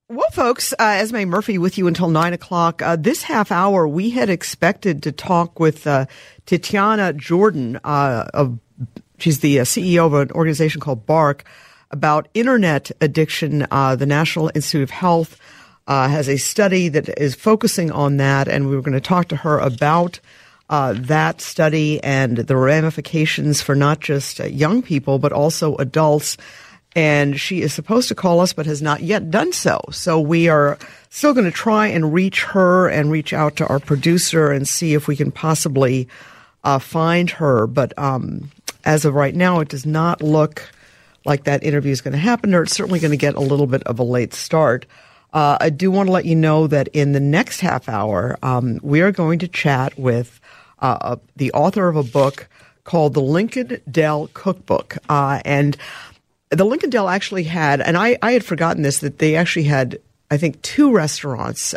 Well, folks, Esme Murphy with you until 9 o'clock. This half hour, we had expected to talk with Tatiana Jordan. She's the CEO of an organization called BARC about internet addiction. The National Institute of Health has a study that is focusing on that, and we were going to talk to her about that study and the ramifications for not just young people, but also adults. And she is supposed to call us, but has not yet done so. So we are still going to try and reach her and reach out to our producer and see if we can possibly find her. But as of right now, it does not look like that interview is going to happen, or it's certainly going to get a little bit of a late start. I do want to let you know that in the next half hour, we are going to chat with the author of a book called The Lincoln Dell Cookbook. And the Lincoln Dell actually had, and I had forgotten this, that they actually had, I think, two restaurants,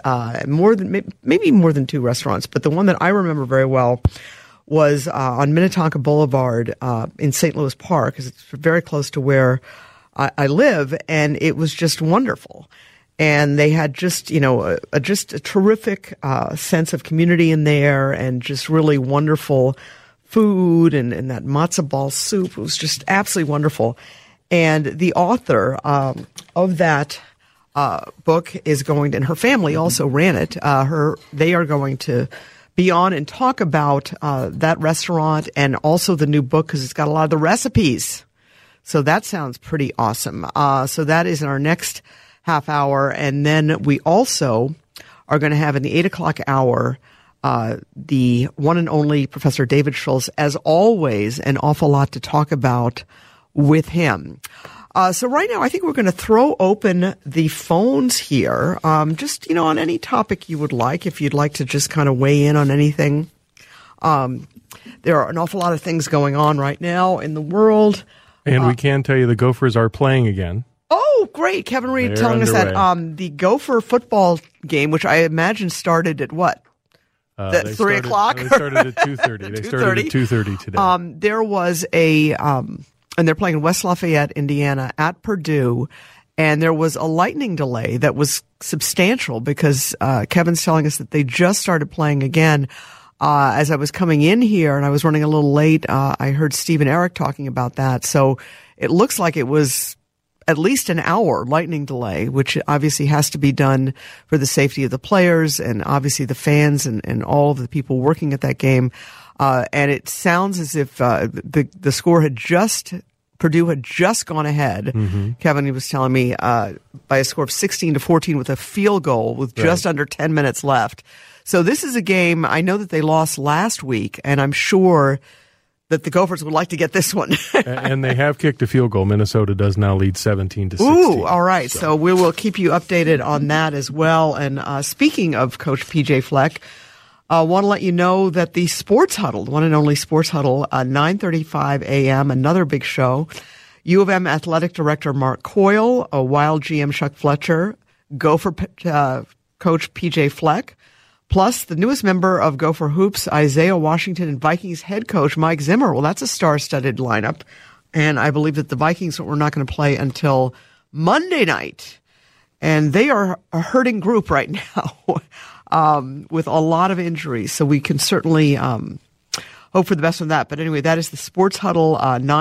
maybe more than two restaurants, but the one that I remember very well was on Minnetonka Boulevard in St. Louis Park, because it's very close to where I live, and it was just wonderful. And they had just, just a terrific sense of community in there, and just really wonderful food, and that matzo ball soup. It was just absolutely wonderful. And the author of that book is going to, and her family also ran it. They are going to be on and talk about that restaurant and also the new book, because it's got a lot of the recipes. So that sounds pretty awesome. So that is in our next half hour. And then we also are going to have in the 8 o'clock hour the one and only Professor David Schultz. As always, an awful lot to talk about with him. So right now, I think we're going to throw open the phones here, just, on any topic you would like, if you'd like to just kind of weigh in on anything. There are an awful lot of things going on right now in the world. And we can tell you the Gophers are playing again. Oh, great. Kevin Reed telling us that the Gopher football game, which I imagine started at what? At 3 o'clock? They started at 2:30. They started at 2:30 today. There was and they're playing in West Lafayette, Indiana, at Purdue, and there was a lightning delay that was substantial because Kevin's telling us that they just started playing again. As I was coming in here and I was running a little late, I heard Steve and Eric talking about that. So it looks like it was at least an hour lightning delay, which obviously has to be done for the safety of the players and obviously the fans and all of the people working at that game. And it sounds as if the score Purdue had just gone ahead. Mm-hmm. Kevin, he was telling me, by a score of 16-14 with a field goal with just under 10 minutes left. So this is a game, I know that they lost last week, and I'm sure that the Gophers would like to get this one. And they have kicked a field goal. Minnesota does now lead 17-16. Ooh, all right. So we will keep you updated on that as well. And speaking of Coach P.J. Fleck, I want to let you know that the Sports Huddle, one and only Sports Huddle, 9:35 a.m., another big show. U of M Athletic Director Mark Coyle, Wild GM Chuck Fletcher, Gopher Coach P.J. Fleck, plus the newest member of Gopher Hoops, Isaiah Washington, and Vikings head coach Mike Zimmer. Well, that's a star-studded lineup. And I believe that the Vikings were not going to play until Monday night. And they are a hurting group right now. With a lot of injuries, so we can certainly hope for the best on that. But anyway, that is the Sports Huddle,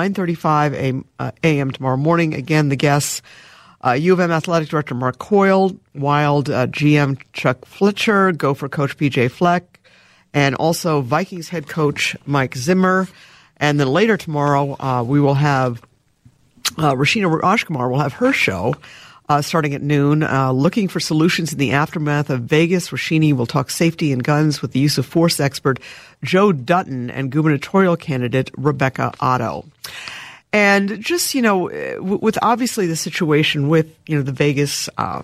9:35 a.m. tomorrow morning. Again, the guests, U of M Athletic Director Mark Coyle, Wild GM Chuck Fletcher, Gopher Coach P.J. Fleck, and also Vikings head coach Mike Zimmer. And then later tomorrow, we will have Rashina Rajkumar will have her show. Starting at noon, looking for solutions in the aftermath of Vegas. Rashini will talk safety and guns with the use of force expert Joe Dutton and gubernatorial candidate Rebecca Otto. And just, with obviously the situation with, the Vegas, a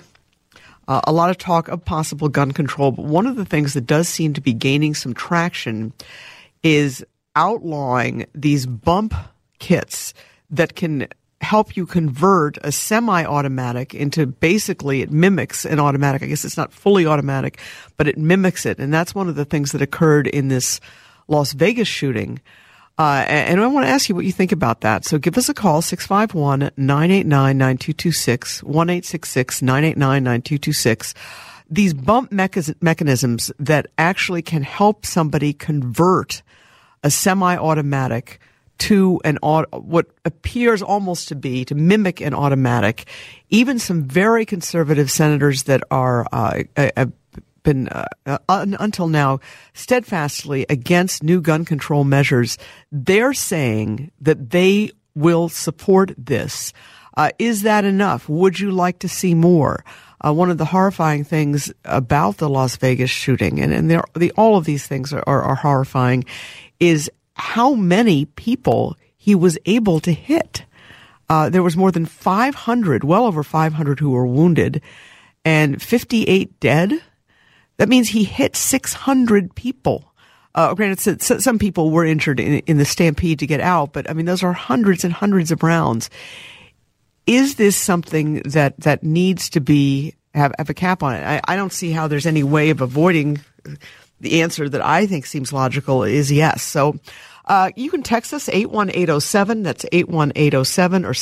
lot of talk of possible gun control. But one of the things that does seem to be gaining some traction is outlawing these bump kits that can help you convert a semi-automatic into basically it mimics an automatic. I guess it's not fully automatic, but it mimics it. And that's one of the things that occurred in this Las Vegas shooting. And I want to ask you what you think about that. So give us a call, 651-989-9226, 1-866-989-9226. These bump mechanisms that actually can help somebody convert a semi-automatic to what appears almost to mimic an automatic. Even some very conservative senators that are have been until now steadfastly against new gun control measures, they're saying that they will support this. Is that enough? Would you like to see more? One of the horrifying things about the Las Vegas shooting, and all of these things are horrifying, is how many people he was able to hit. There was more than 500, well over 500 who were wounded, and 58 dead. That means he hit 600 people. Granted, some people were injured in the stampede to get out, but I mean, those are hundreds and hundreds of rounds. Is this something that needs to have a cap on it? I don't see how there's any way of avoiding. The answer that I think seems logical is yes. So you can text us 81807. That's 81807 or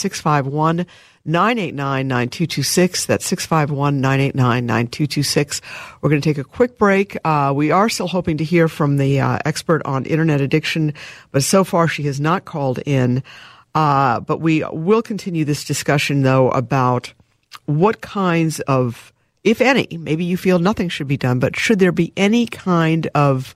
651-989-9226. That's 651-989-9226. We're going to take a quick break. We are still hoping to hear from the expert on internet addiction, but so far she has not called in. But we will continue this discussion, though, about what kinds of, if any, maybe you feel nothing should be done, but should there be any kind of,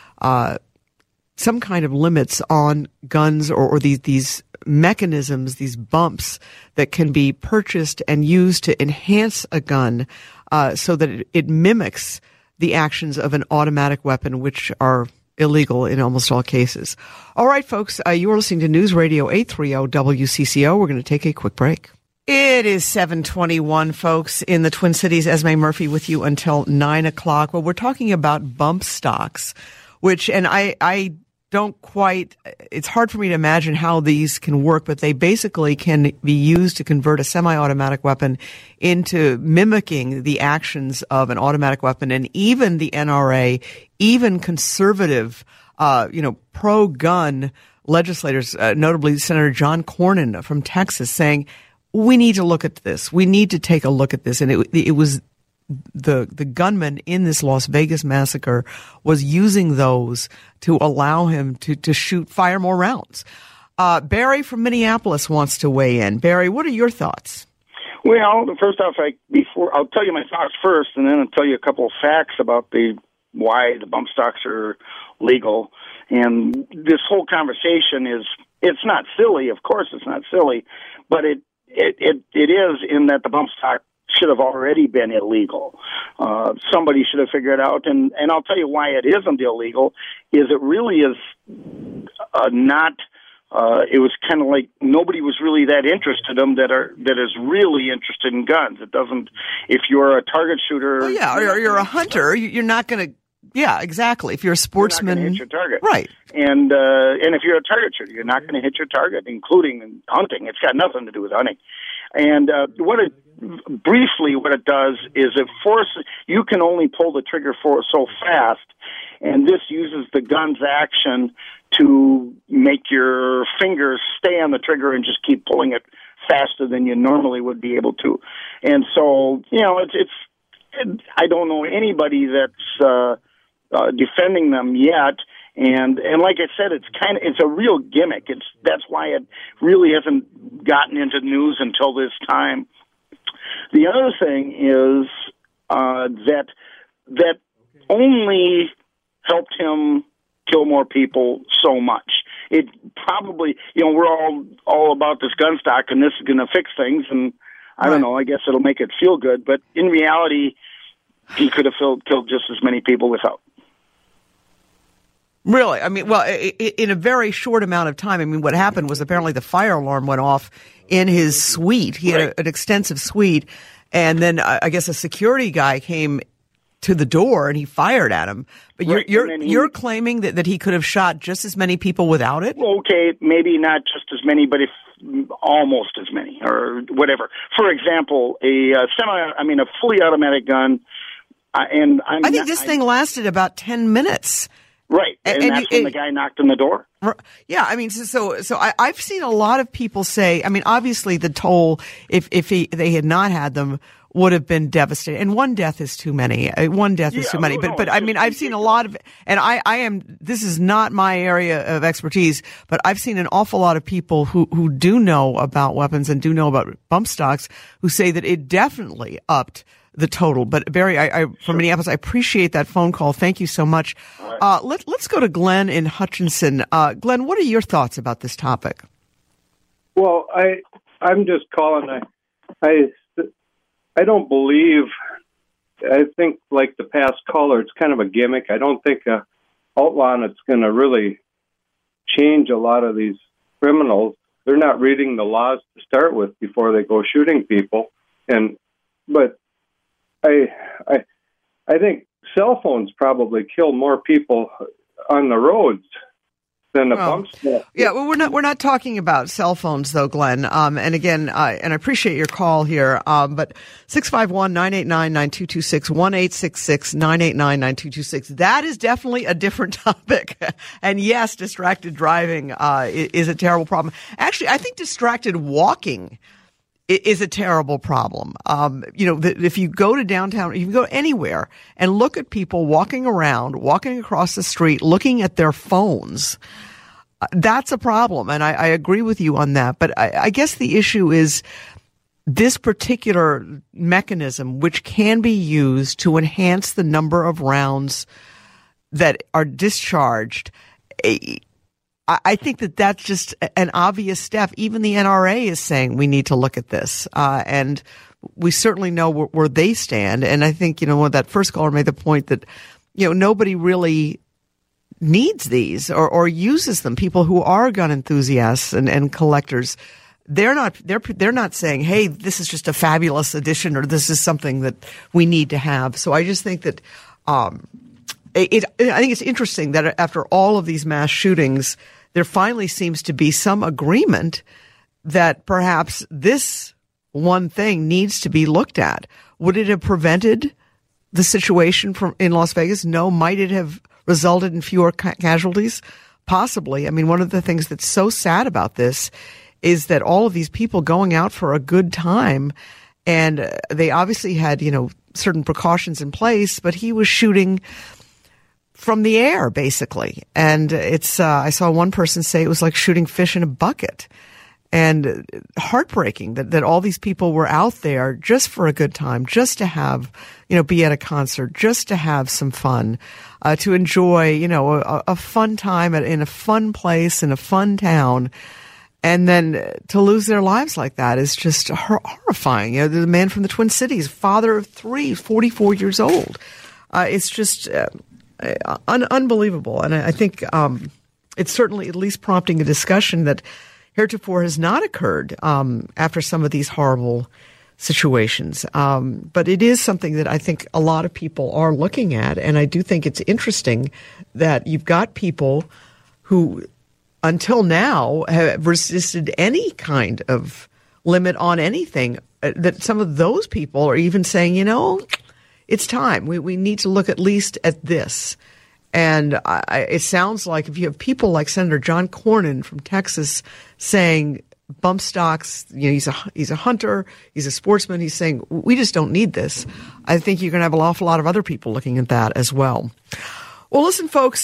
some kind of limits on guns or these mechanisms, these bumps that can be purchased and used to enhance a gun, so that it mimics the actions of an automatic weapon, which are illegal in almost all cases. All right, folks, you are listening to News Radio 830 WCCO. We're going to take a quick break. It is 7:21, folks, in the Twin Cities. Esme Murphy with you until 9 o'clock. Well, we're talking about bump stocks, which, and I don't quite, it's hard for me to imagine how these can work, but they basically can be used to convert a semi-automatic weapon into mimicking the actions of an automatic weapon. And even the NRA, even conservative, pro-gun legislators, notably Senator John Cornyn from Texas, saying, we need to look at this. We need to take a look at this. And it was the gunman in this Las Vegas massacre was using those to allow him to fire more rounds. Barry from Minneapolis wants to weigh in. Barry, what are your thoughts? Well, first off, I'll tell you my thoughts first, and then I'll tell you a couple of facts about why the bump stocks are legal. And this whole conversation it's not silly. Of course, it's not silly, but it is in that the bump stock should have already been illegal. Somebody should have figured it out, and I'll tell you why it isn't illegal. Is it really is not. It was kind of like nobody was really that interested in them that is really interested in guns. It doesn't. If you're a target shooter, or you're a hunter, you're not going to. Yeah, exactly. If you're a sportsman, you're not going to hit your target, right? And if you're a target shooter, you're not going to hit your target, including hunting. It's got nothing to do with hunting. And what it does is it forces you can only pull the trigger for so fast, and this uses the gun's action to make your fingers stay on the trigger and just keep pulling it faster than you normally would be able to. And so, it's I don't know anybody that's defending them yet. And like I said, it's a real gimmick. That's why it really hasn't gotten into news until this time. The other thing is that only helped him kill more people so much. It probably, we're all about this gun stock, and this is going to fix things. And I don't know. I guess it'll make it feel good, but in reality, he could have killed just as many people without. Really? I mean, well, in a very short amount of time. I mean, what happened was apparently the fire alarm went off in his suite. He had an extensive suite, and then I guess a security guy came to the door and he fired at him. But you're claiming that he could have shot just as many people without it? Okay, maybe not just as many, but almost as many, or whatever. For example, a fully automatic gun. I think this thing lasted about 10 minutes. Right, and that's when the guy knocked on the door. Yeah, I mean, so I've seen a lot of people say, I mean, obviously the toll, if they had not had them, would have been devastating. And one death is too many. One death is too many. But I mean, I've seen a lot of, and this is not my area of expertise, but I've seen an awful lot of people who do know about weapons and do know about bump stocks who say that it definitely upped the total. But Barry, from Minneapolis, I appreciate that phone call. Thank you so much. Right. Let's go to Glenn in Hutchinson. Glenn, what are your thoughts about this topic? Well, I'm just calling. I don't believe. I think, like the past caller, it's kind of a gimmick. I don't think outlawing it's going to really change a lot of these criminals. They're not reading the laws to start with before they go shooting people. But I think cell phones probably kill more people on the roads than the bump stock. Yeah, well, we're not talking about cell phones though, Glenn. And again, and I appreciate your call here. But 651-989-9226, 1-866-989-9226. That is definitely a different topic. And yes, distracted driving is a terrible problem. Actually, I think distracted walking is a terrible problem. If you go to downtown, you can go anywhere and look at people walking around, walking across the street, looking at their phones. That's a problem. And I agree with you on that. But I guess the issue is this particular mechanism, which can be used to enhance the number of rounds that are discharged. I think that's just an obvious step. Even the NRA is saying we need to look at this. And we certainly know where they stand. And I think, when that first caller made the point that, nobody really needs these or uses them. People who are gun enthusiasts and collectors, they're not saying, hey, this is just a fabulous addition or this is something that we need to have. So I just think that, I think it's interesting that after all of these mass shootings, there finally seems to be some agreement that perhaps this one thing needs to be looked at. Would it have prevented the situation in Las Vegas? No. Might it have resulted in fewer casualties? Possibly. I mean, one of the things that's so sad about this is that all of these people going out for a good time, and they obviously had, certain precautions in place, but he was shooting from the air, basically. And I saw one person say it was like shooting fish in a bucket. And heartbreaking that all these people were out there just for a good time, just to have, be at a concert, just to have some fun, to enjoy, a fun time in a fun place, in a fun town. And then to lose their lives like that is just horrifying. The man from the Twin Cities, father of 3, 44 years old. It's just unbelievable. And I think it's certainly at least prompting a discussion that heretofore has not occurred after some of these horrible situations. But it is something that I think a lot of people are looking at. And I do think it's interesting that you've got people who until now have resisted any kind of limit on anything, that some of those people are even saying, it's time. We need to look at least at this. And it sounds like if you have people like Senator John Cornyn from Texas saying bump stocks, he's a hunter, he's a sportsman, he's saying we just don't need this. I think you're going to have an awful lot of other people looking at that as well. Well, listen, folks,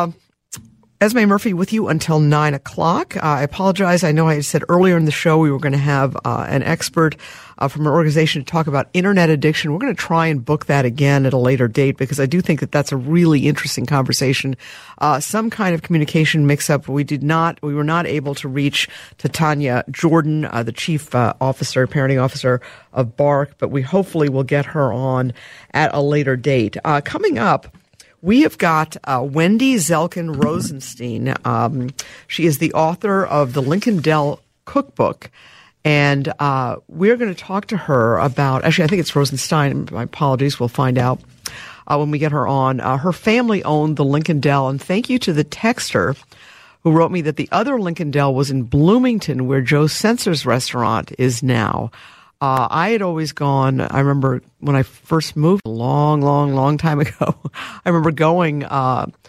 Esme Murphy with you until 9 o'clock. I apologize. I know I had said earlier in the show we were going to have an expert from an organization to talk about internet addiction. We're going to try and book that again at a later date because I do think that that's a really interesting conversation. Some kind of communication mix-up. We were not able to reach Tanya Jordan, the chief parenting officer of BARC, but we hopefully will get her on at a later date. Coming up, we have got Wendy Zelkin Rosenstein. She is the author of the Lincoln Dell Cookbook. And we're going to talk to her about, actually, I think it's Rosenstein. My apologies. We'll find out when we get her on. Her family owned the Lincoln Dell. And thank you to the texter who wrote me that the other Lincoln Dell was in Bloomington, where Joe Sensor's restaurant is now. I had always gone, I remember when I first moved a long time ago, I remember going on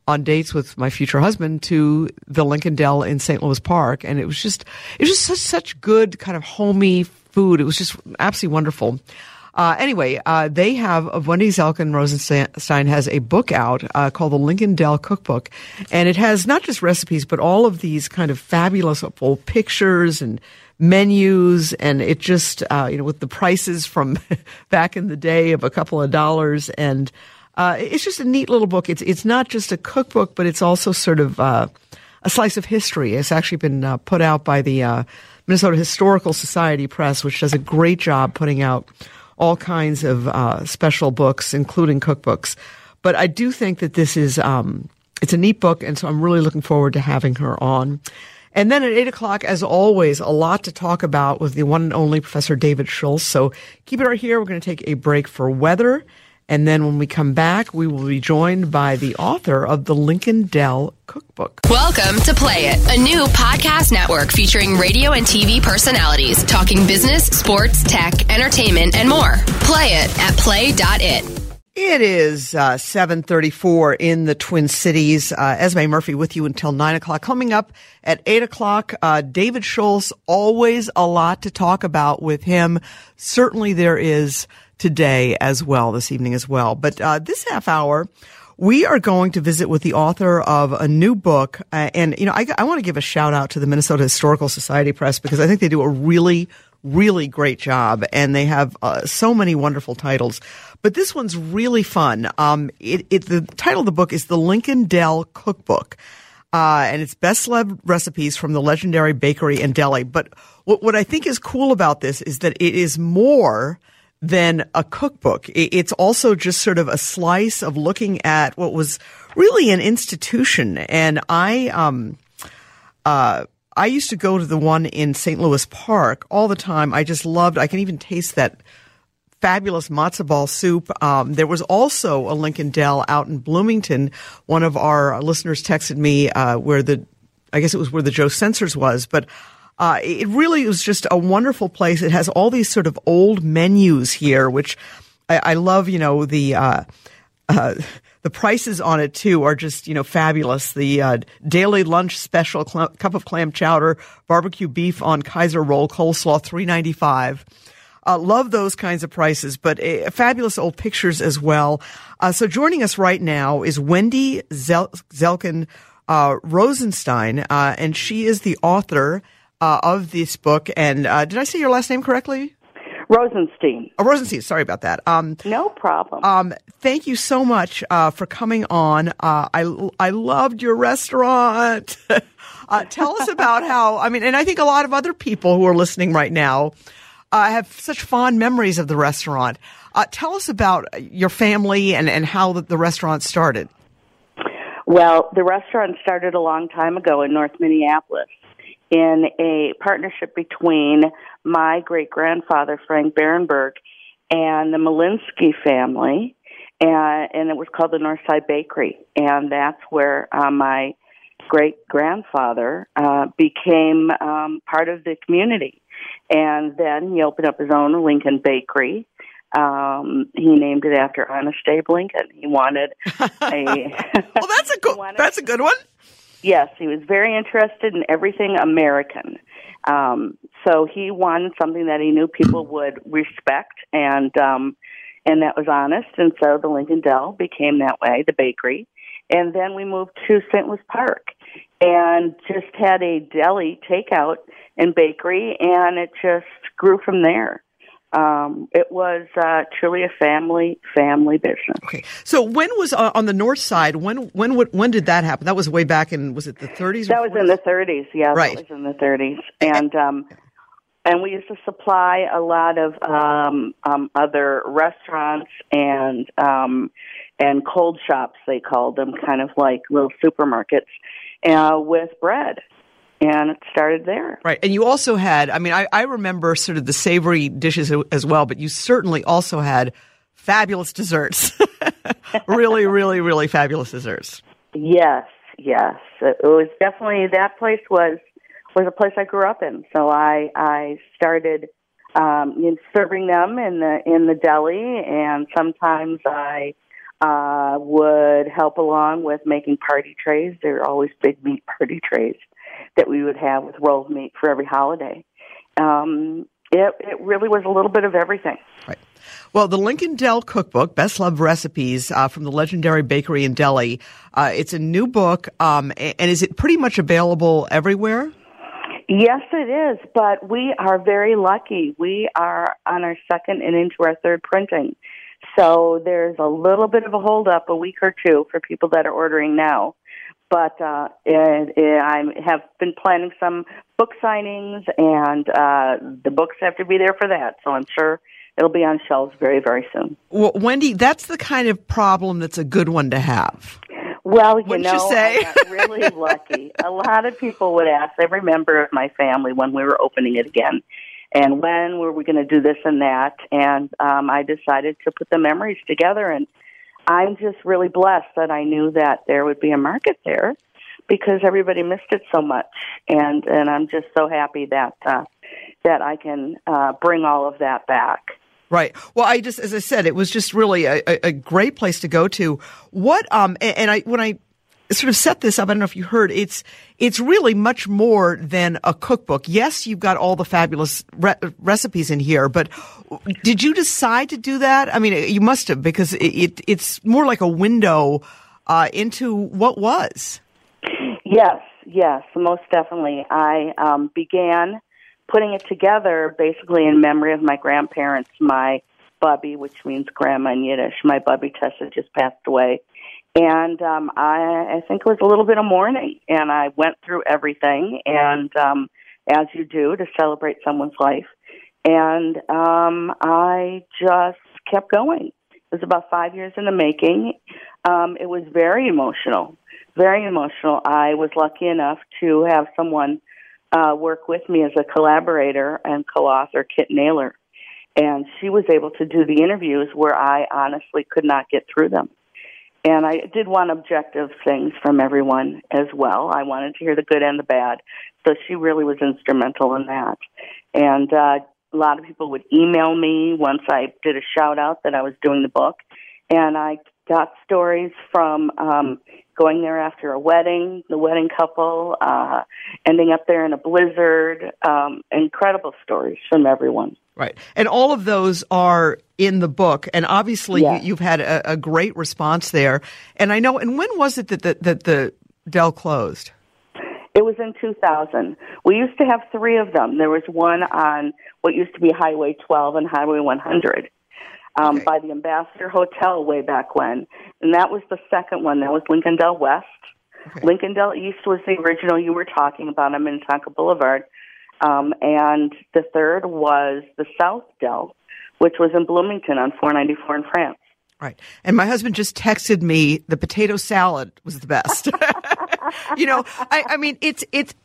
on dates with my future husband to the Lincoln Dell in St. Louis Park. And it was just such good kind of homey food. It was just absolutely wonderful. Anyway, they have, Wendy Zelkin Rosenstein has a book out called the Lincoln Dell Cookbook. And it has not just recipes, but all of these kind of fabulous old pictures and menus. And it just, with the prices from back in the day of a couple of dollars. And it's just a neat little book. It's not just a cookbook, but it's also sort of a slice of history. It's actually been put out by the Minnesota Historical Society Press, which does a great job putting out all kinds of special books, including cookbooks. But I do think that this is it's a neat book, and so I'm really looking forward to having her on. And then at 8 o'clock, as always, a lot to talk about with the one and only Professor David Schultz. So keep it right here. We're going to take a break for weather. And then when we come back, we will be joined by the author of the Lincoln Dell Cookbook. Welcome to Play It, a new podcast network featuring radio and TV personalities talking business, sports, tech, entertainment, and more. Play it at play.it. It is 7:34 in the Twin Cities. Esme Murphy with you until 9 o'clock. Coming up at 8 o'clock, David Schultz, always a lot to talk about with him. Certainly there is today as well, this evening as well. But this half hour, we are going to visit with the author of a new book. And I want to give a shout out to the Minnesota Historical Society Press because I think they do a really, really great job. And they have so many wonderful titles. But this one's really fun. The title of the book is The Lincoln Dell Cookbook. And it's best-loved recipes from the legendary bakery and deli. But what I think is cool about this is that it is more than a cookbook. It's also just sort of a slice of looking at what was really an institution. And I used to go to the one in St. Louis Park all the time. I just loved, I can even taste that fabulous matzo ball soup. There was also a Lincoln Dell out in Bloomington. One of our listeners texted me where the Joe Sensors was, but it really was just a wonderful place. It has all these sort of old menus here, which I love. The prices on it too are just fabulous. The daily lunch special cup of clam chowder, barbecue beef on Kaiser roll, coleslaw $3.95. Love those kinds of prices, but fabulous old pictures as well. So joining us right now is Wendy Zelkin Rosenstein, and she is the author of this book. And did I say your last name correctly? Rosenstein. Oh, Rosenstein. Sorry about that. No problem. Thank you so much for coming on. I loved your restaurant. Tell us about how, and I think a lot of other people who are listening right now have such fond memories of the restaurant. Tell us about your family and how the restaurant started. Well, the restaurant started a long time ago in North Minneapolis in a partnership between my great-grandfather, Frank Barenberg, and the Malinsky family, and it was called the Northside Bakery. And that's where my great-grandfather became part of the community. And then he opened up his own Lincoln Bakery. He named it after Honest Abe Lincoln. He wanted well, that's a good one. Yes, he was very interested in everything American. So he wanted something that he knew people would respect, and that was honest. And so the Lincoln Dell became that way, the bakery. And then we moved to St. Louis Park and just had a deli takeout and bakery, and it just grew from there. It was truly a family business. Okay, so when was on the north side? When did that happen? That was way back in, was it the 30s? That was in the 30s. Yeah, right. That was in the 30s, and we used to supply a lot of other restaurants and cold shops, they called them, kind of like little supermarkets, with bread. And it started there. Right. And you also had, I remember sort of the savory dishes as well, but you certainly also had fabulous desserts. Really, really, really fabulous desserts. Yes. It was definitely, that place was a place I grew up in. So I started serving them in the deli, and sometimes I would help along with making party trays. There were always big meat party trays that we would have with rolled meat for every holiday. It really was a little bit of everything. Right. Well, the Lincoln Dell Cookbook, Best Loved Recipes from the legendary bakery in Delhi. It's a new book, and is it pretty much available everywhere? Yes, it is, but we are very lucky. We are on our second and into our third printing. So there's a little bit of a hold-up, a week or two, for people that are ordering now. But I have been planning some book signings, and the books have to be there for that. So I'm sure it'll be on shelves very, very soon. Well, Wendy, that's the kind of problem that's a good one to have. Well, Wouldn't you say? I got really lucky. A lot of people would ask every member of my family when we were opening it again, and when were we going to do this and that, and I decided to put the memories together, and I'm just really blessed that I knew that there would be a market there because everybody missed it so much, and I'm just so happy that I can bring all of that back. Right. Well, as I said, it was just really a great place to go to. What, when I sort of set this up, I don't know if you heard, it's really much more than a cookbook. Yes, you've got all the fabulous recipes in here, but did you decide to do that? I mean, you must have, because it's more like a window into what was. Yes, most definitely. I began putting it together basically in memory of my grandparents, my Bubby, which means grandma in Yiddish. My Bubby Tessa just passed away. And I think it was a little bit of mourning, and I went through everything, and as you do, to celebrate someone's life. And I just kept going. It was about 5 years in the making. It was very emotional, very emotional. I was lucky enough to have someone work with me as a collaborator and co-author, Kit Naylor. And she was able to do the interviews where I honestly could not get through them. And I did want objective things from everyone as well. I wanted to hear the good and the bad. So she really was instrumental in that. And a lot of people would email me once I did a shout-out that I was doing the book. And I got stories from going there after a wedding, the wedding couple, ending up there in a blizzard, incredible stories from everyone. Right. And all of those are in the book. And obviously you've had a great response there. And I know, and when was it that the Dell closed? It was in 2000. We used to have three of them. There was one on what used to be Highway 12 and Highway 100. Okay. By the Ambassador Hotel way back when. And that was the second one. That was Lincoln Dell West. Okay. Lincoln Dell East was the original you were talking about on Minnetonka Boulevard. And the third was the South Dell, which was in Bloomington on 494 in France. Right. And my husband just texted me the potato salad was the best. I mean, it's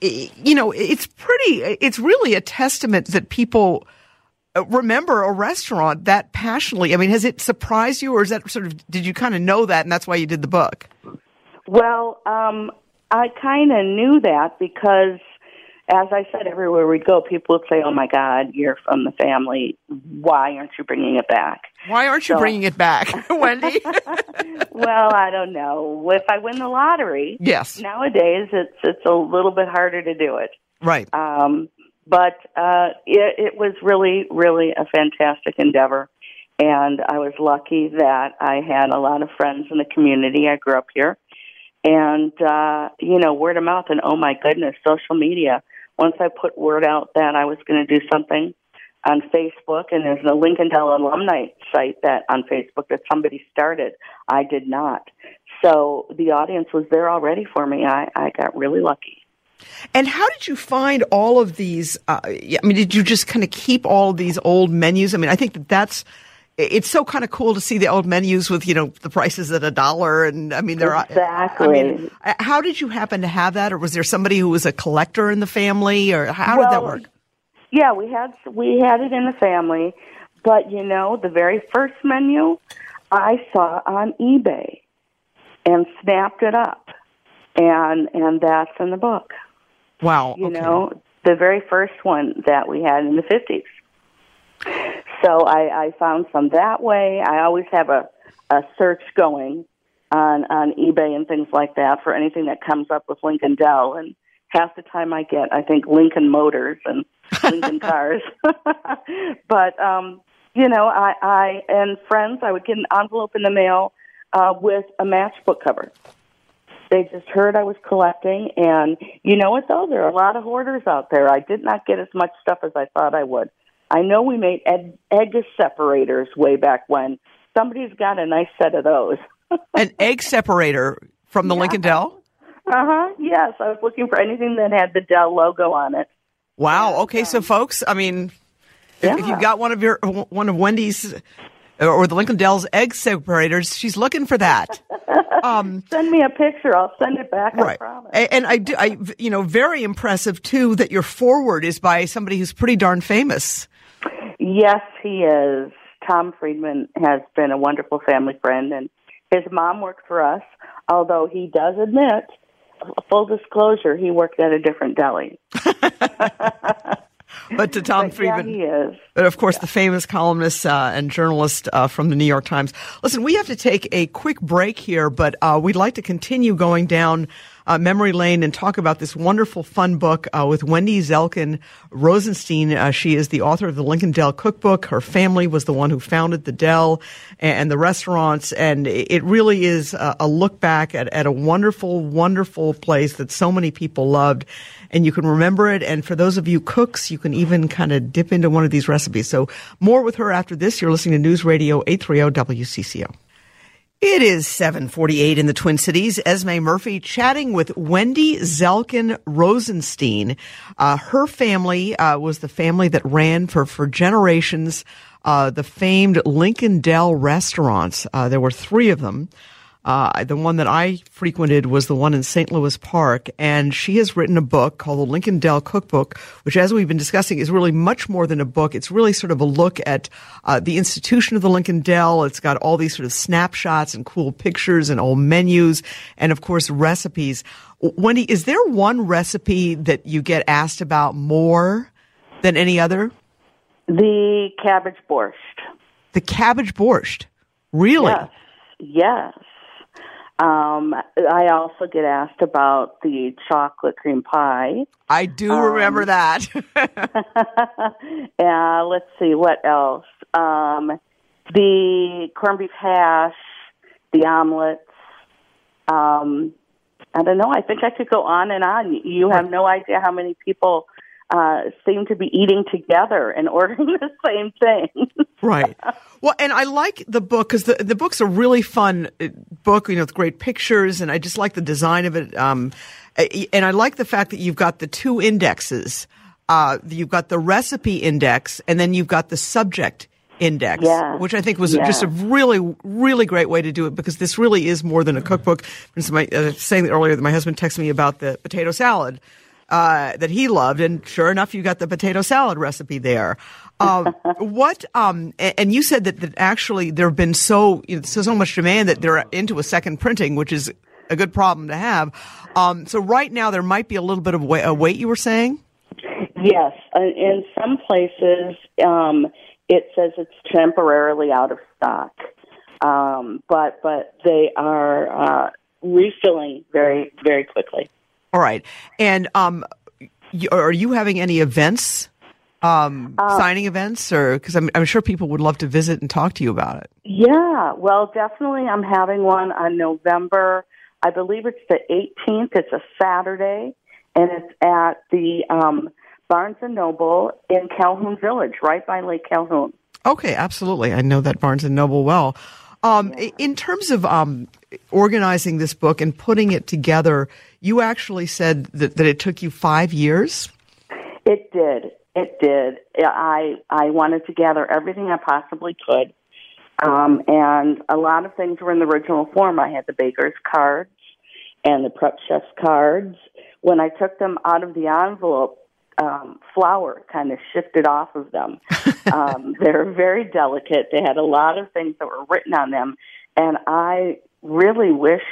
really a testament that people remember a restaurant that passionately. I mean, has it surprised you, or is that sort of, did you kind of know that and that's why you did the book? Well, I kind of knew that because, as I said, everywhere we'd go, people would say, "Oh my God, you're from the family. Why aren't you bringing it back?" Why aren't you bringing it back, Wendy? Well, I don't know. If I win the lottery, yes. Nowadays it's a little bit harder to do it. Right. But it was really, really a fantastic endeavor. And I was lucky that I had a lot of friends in the community. I grew up here. And, word of mouth and, oh, my goodness, social media. Once I put word out that I was going to do something on Facebook, and there's a Lincoln Dell alumni site that on Facebook that somebody started, I did not. So the audience was there already for me. I got really lucky. And how did you find all of these? Did you just kind of keep all of these old menus? I mean, I think it's so kind of cool to see the old menus with, the prices at $1. And I mean, exactly. How did you happen to have that? Or was there somebody who was a collector in the family, or how did that work? Yeah, we had it in the family. But, the very first menu I saw on eBay and snapped it up. And that's in the book. Wow. The very first one that we had in the 50s. So I found some that way. I always have a search going on eBay and things like that for anything that comes up with Lincoln Dell. And half the time I think, Lincoln Motors and Lincoln Cars. But, I and friends, I would get an envelope in the mail with a matchbook cover. They just heard I was collecting, and you know what, though? There are a lot of hoarders out there. I did not get as much stuff as I thought I would. I know we made egg separators way back when. Somebody's got a nice set of those. An egg separator from the Lincoln Dell? Yes, I was looking for anything that had the Dell logo on it. Wow. Okay, so folks, I mean, if you've got one of Wendy's or the Lincoln Dell's egg separators, she's looking for that. Send me a picture. I'll send it back. Right. I promise. And I very impressive too that your forward is by somebody who's pretty darn famous. Yes, he is. Tom Friedman has been a wonderful family friend, and his mom worked for us, although he does admit, full disclosure, he worked at a different deli. But to Tom Friedman, yeah, he is. But of course, the famous columnist and journalist from the New York Times. Listen, we have to take a quick break here, but we'd like to continue going down memory lane and talk about this wonderful, fun book with Wendy Zelkin Rosenstein. She is the author of the Lincoln Dell Cookbook. Her family was the one who founded the Dell and the restaurants, and it really is a look back at a wonderful, wonderful place that so many people loved. And you can remember it. And for those of you cooks, you can even kind of dip into one of these recipes. So more with her after this. You're listening to News Radio 830 WCCO. It is 7:48 in the Twin Cities. Esme Murphy chatting with Wendy Zelkin Rosenstein. Her family was the family that ran for generations the famed Lincoln Dell restaurants. There were 3 of them. The one that I frequented was the one in St. Louis Park, and she has written a book called the Lincoln Dell Cookbook, which, as we've been discussing, is really much more than a book. It's really sort of a look at the institution of the Lincoln Dell. It's got all these sort of snapshots and cool pictures and old menus and, of course, recipes. Wendy, is there one recipe that you get asked about more than any other? The cabbage borscht. The cabbage borscht? Really? Yes. I also get asked about the chocolate cream pie. I do remember that. Let's see, what else? The corned beef hash, the omelets. I don't know. I think I could go on and on. You have no idea how many people seem to be eating together and ordering the same thing. Right. Well, and I like the book because the book's a really fun book, with great pictures, and I just like the design of it. And I like the fact that you've got the 2 indexes. You've got the recipe index, and then you've got the subject index, which I think was just a really, really great way to do it, because this really is more than a cookbook. Saying earlier that my husband texted me about the potato salad that he loved, and sure enough, you got the potato salad recipe there. And you said that actually there have been so much demand that they're into a second printing, which is a good problem to have. So right now there might be a little bit of a wait, you were saying? Yes. In some places, it says it's temporarily out of stock. But they are refilling very, very quickly. All right. And are you having any events, signing events, or because I'm sure people would love to visit and talk to you about it? Yeah, well, definitely. I'm having one on November. I believe it's the 18th. It's a Saturday, and it's at the Barnes & Noble in Calhoun Village, right by Lake Calhoun. Okay, absolutely. I know that Barnes & Noble well. In terms of organizing this book and putting it together, you actually said that it took you 5 years? It did. It did. I wanted to gather everything I possibly could. And a lot of things were in the original form. I had the baker's cards and the prep chef's cards. When I took them out of the envelope, flour kind of shifted off of them. They're very delicate. They had a lot of things that were written on them. And I really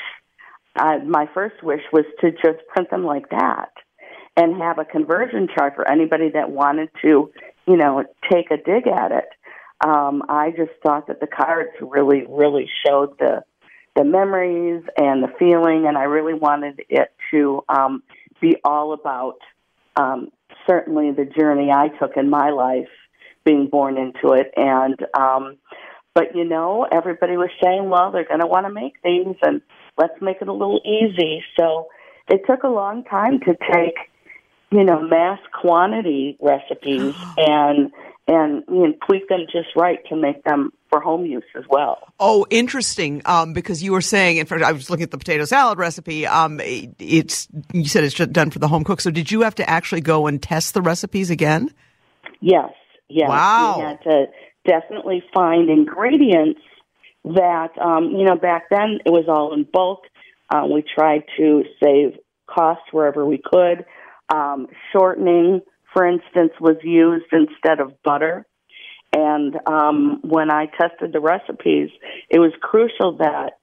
my first wish was to just print them like that and have a conversion chart for anybody that wanted to, take a dig at it. I just thought that the cards really, really showed the memories and the feeling, and I really wanted it to be all about certainly the journey I took in my life, being born into it. And but everybody was saying, well, they're going to want to make these, and let's make it a little easy. So it took a long time to take mass quantity recipes and tweak them just right to make them for home use as well. Oh, interesting. Because you were saying, in fact, I was looking at the potato salad recipe. You said it's just done for the home cook. So did you have to actually go and test the recipes again? Yes. Wow. We had to definitely find ingredients that, back then it was all in bulk. We tried to save costs wherever we could. Shortening, for instance, was used instead of butter. And when I tested the recipes, it was crucial that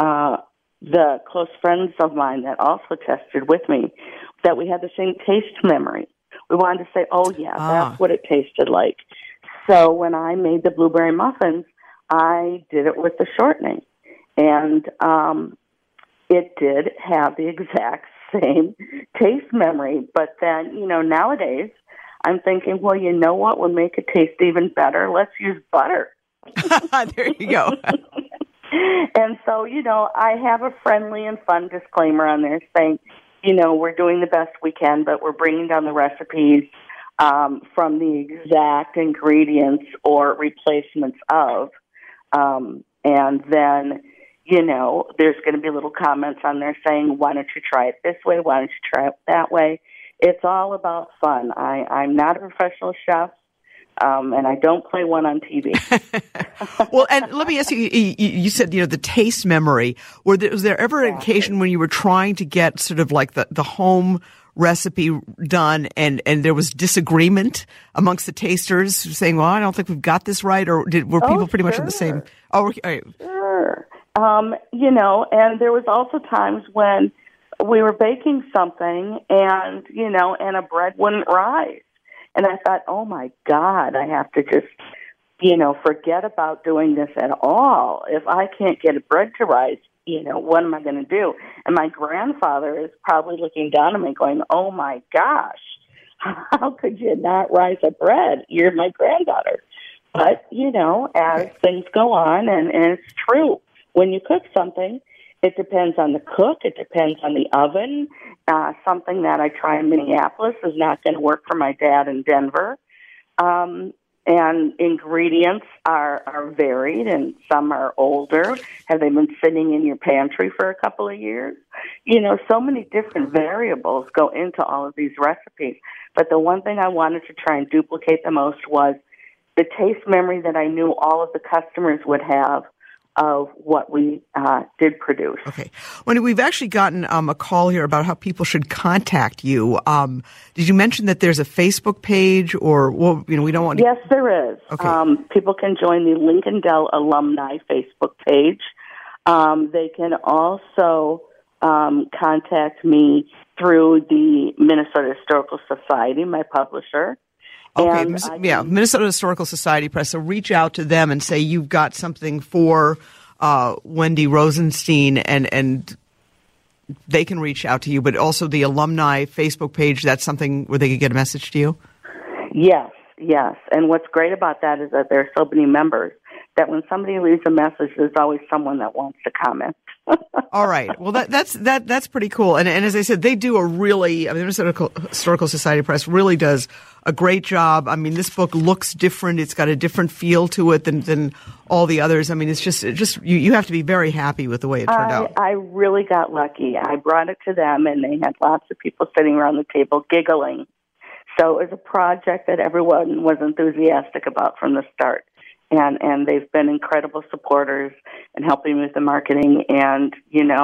the close friends of mine that also tested with me, that we had the same taste memory. We wanted to say, oh, yeah, that's what it tasted like. So when I made the blueberry muffins, I did it with the shortening. And it did have the exact same taste memory. But then, nowadays, I'm thinking, well, you know what would make it taste even better? Let's use butter. There you go. And so, I have a friendly and fun disclaimer on there saying, we're doing the best we can, but we're bringing down the recipes from the exact ingredients or replacements of. And then, there's going to be little comments on there saying, why don't you try it this way? Why don't you try it that way? It's all about fun. I'm not a professional chef, and I don't play one on TV. Well, and let me ask you, you said, the taste memory. Was there ever an occasion when you were trying to get sort of like the home recipe done and there was disagreement amongst the tasters saying, well, I don't think we've got this right, or were people pretty much on the same? Oh, okay. Sure. And there was also times when we were baking something and a bread wouldn't rise. And I thought, oh my God, I have to just, forget about doing this at all. If I can't get a bread to rise, what am I going to do? And my grandfather is probably looking down at me going, oh my gosh, how could you not rise a bread? You're my granddaughter. But, as things go on, and it's true, when you cook something, it depends on the cook. It depends on the oven. Something that I try in Minneapolis is not going to work for my dad in Denver. And ingredients are varied, and some are older. Have they been sitting in your pantry for a couple of years? So many different variables go into all of these recipes. But the one thing I wanted to try and duplicate the most was the taste memory that I knew all of the customers would have of what we did produce. Okay. When we've actually gotten a call here about how people should contact you. Did you mention that there's a Facebook page, or we don't want to... Yes, there is. Okay. People can join the Lincoln Dell Alumni Facebook page. They can also contact me through the Minnesota Historical Society, my publisher. Okay, Minnesota Historical Society Press. So reach out to them and say you've got something for Wendy Rosenstein, and they can reach out to you. But also the alumni Facebook page, that's something where they could get a message to you? Yes. And what's great about that is that there are so many members that when somebody leaves a message, there's always someone that wants to comment. All right. Well, that's pretty cool. And as I said, they do the Minnesota Historical Society Press really does a great job. I mean, this book looks different. It's got a different feel to it than all the others. I mean, it's just you have to be very happy with the way it turned out. I really got lucky. I brought it to them, and they had lots of people sitting around the table giggling. So it was a project that everyone was enthusiastic about from the start. And they've been incredible supporters and helping with the marketing. And,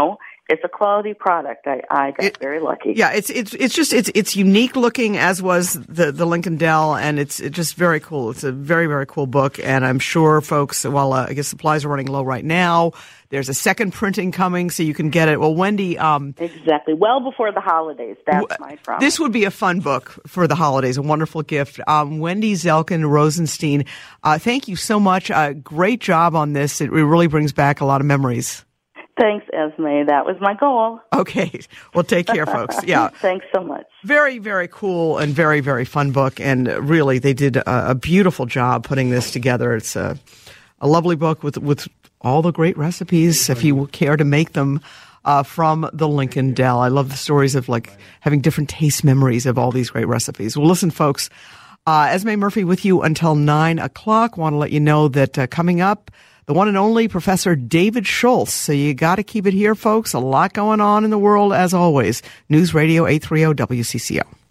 it's a quality product. I got very lucky. Yeah, it's unique looking, as was the Lincoln Dell, and it's just very cool. It's a very, very cool book, and I'm sure folks, while I guess supplies are running low right now, there's a second printing coming, so you can get it. Well, Wendy, exactly, well before the holidays. That's my promise. This would be a fun book for the holidays, a wonderful gift. Wendy Zelkin Rosenstein, thank you so much. Great job on this. It really brings back a lot of memories. Thanks, Esme. That was my goal. Okay. Well, take care, folks. Yeah. Thanks so much. Very, very cool and very, very fun book. And really, they did a beautiful job putting this together. It's a lovely book with all the great recipes, if you care to make them, from the Lincoln Dell. I love the stories of like having different taste memories of all these great recipes. Well, listen, folks, Esme Murphy with you until 9 o'clock. Want to let you know that coming up, the one and only Professor David Schultz. So you got to keep it here, folks. A lot going on in the world, as always. News Radio 830 WCCO.